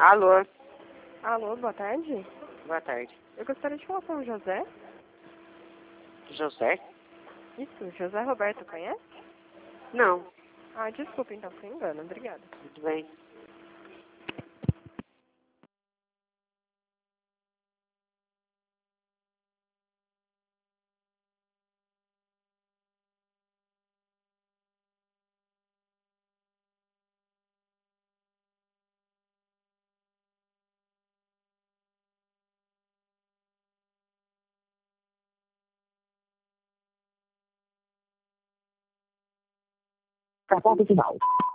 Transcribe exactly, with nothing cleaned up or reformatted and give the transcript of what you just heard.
Alô, Alô, boa tarde. boa tarde. Eu gostaria de falar com o José. José? Isso, José Roberto, conhece? Não, Ah, desculpa então, foi engano. Obrigada. tudo bem. Cartão final.